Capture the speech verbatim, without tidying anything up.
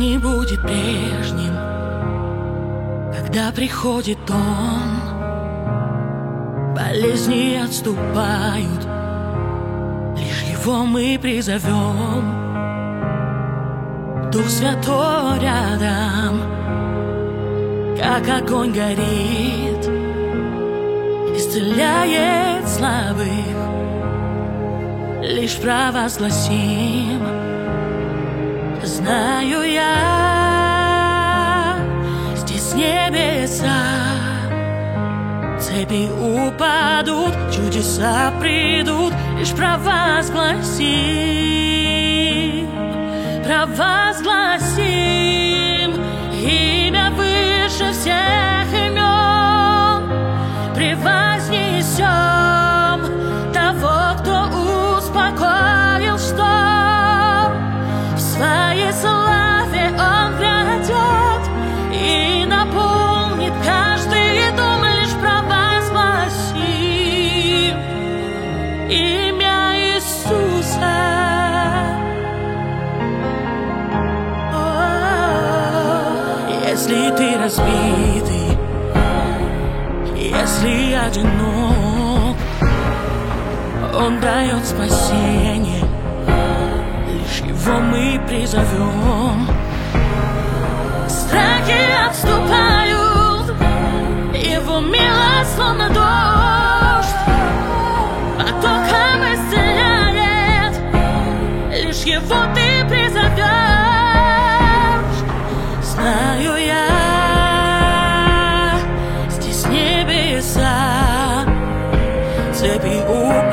не будет прежним, когда приходит он. Болезни отступают, лишь его мы призовем. Дух Святой рядом, как огонь горит, исцеляет слабых. Лишь провозгласим: знаю я, здесь небеса, цепи упадут, чудеса придут. Лишь провозгласим, провозгласим имя выше всех имен, превознесем того, кто успокоил шторм. В своей славе Он грядет и наполнит каждый дом. Лишь провозгласим имя Иисуса. Если ты разбитый, если одинок, Он дает спасение, лишь Его мы призовем. Страхи отступают, Его милость словно дождь потоком исцеляет, лишь Его ты призовешь. Знаю я, здесь небеса, цепи упадут,